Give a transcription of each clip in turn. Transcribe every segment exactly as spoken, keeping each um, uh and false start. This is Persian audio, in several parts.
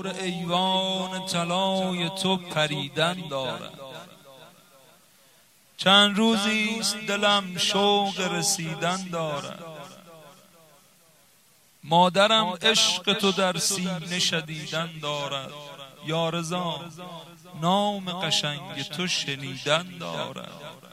دور ایوان طلای تو پریدن دارد. چند روزی است دلم شوق رسیدن دارد. مادرم عشق تو در سینه شدیدن دارد. یا رضا نام قشنگ تو شنیدن دارد.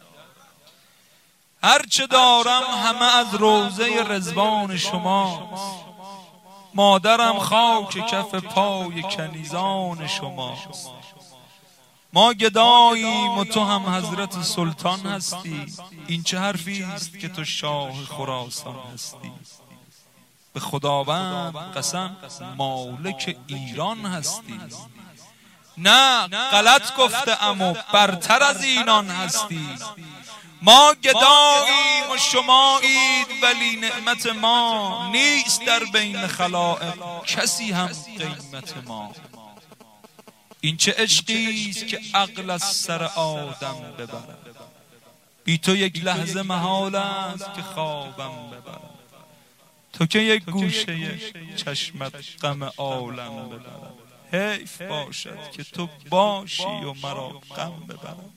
هرچه دارم همه از روضه رضوان شماست. مادرم خاک کف پای کنیزان شماست. ما گداییم و تو هم حضرت سلطان هستی. این چه حرفی است که تو شاه خراسان هستی؟ به خداوند قسم مالک ایران هستی. نه غلط گفته ام و برتر از اینان هستی. ما گداییم و شمایید ولی نعمت ما نیست در بین خلائق کسی هم قیمت ما. این چه عشقی است که عقل از سر آدم ببرد. بی تو یک لحظه محال است که خوابم ببرد. تو که یک گوشه چشمت غم عالم ببرد. حیف باشد که تو باشی و مرا غم ببرد.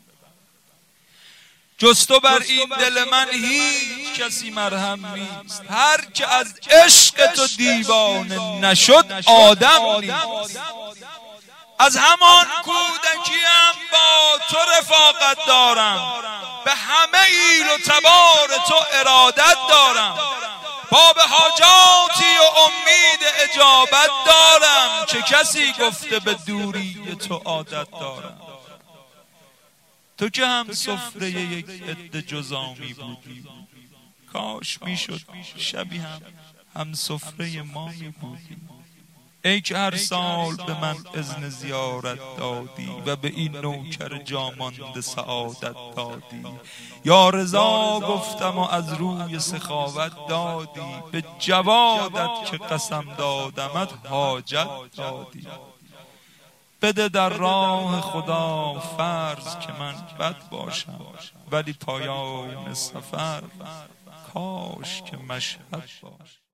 جز تو بر این دل من هیچ کسی مرهم نیست. هر که از عشق تو دیوانه نشد آدم نیست. از همان کودکیم با تو رفاقت دارم. به همه ایل و تبار تو ارادت دارم. باب حاجاتی و امید اجابت دارم. چه کسی گفته به دوری تو عادت دارم. تو که هم سفره یک عده جزامی بودی. کاش میشد شبی هم هم سفره ما می بودی. ای که هر سال به من اذن زیارت دادی و به این نوکر جامانده سعادت دادی. یا رضا گفتم و از روی سخاوت دادی. به جوادت که قسم دادمت حاجت دادی. بده در راه خدا فرض که من بد باشم ولی پایان سفر کاش که مشهد باش.